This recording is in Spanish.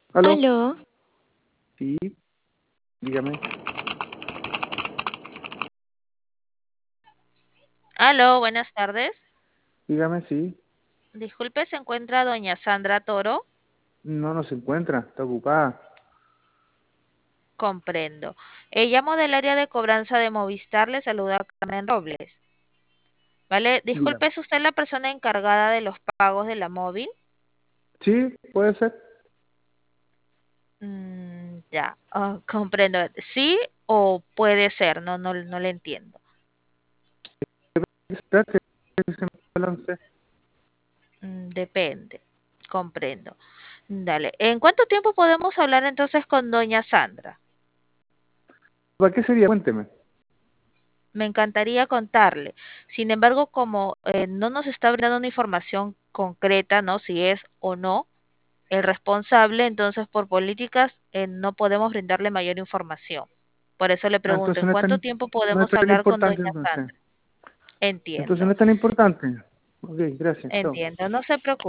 Aló, Aló, sí, dígame, Aló, buenas tardes. dígame, sí. Disculpe, ¿se encuentra doña Sandra Toro? No, no se encuentra, está ocupada. Comprendo. Llamo del área de cobranza de Movistar, le saluda Carmen Robles. ¿Vale? Disculpe, Dígame. ¿es usted la persona encargada de los pagos de la móvil? Sí, puede ser. Ya, comprendo. ¿Sí o puede ser? No le entiendo. Espérate, que se me balance. Depende. Comprendo. Dale. ¿En cuánto tiempo podemos hablar entonces con doña Sandra? ¿Para qué sería? Cuénteme. Me encantaría contarle. Sin embargo, como no nos está brindando una información concreta, ¿no? Si es o no el responsable, entonces por políticas no podemos brindarle mayor información. Por eso le Ah, pregunto, entonces ¿en no es cuánto tan, tiempo no es podemos tan hablar con importante doña entonces. Sandra? Entonces no Entiendo, es tan importante. Ok, gracias, chao. entiendo, no se preocupe.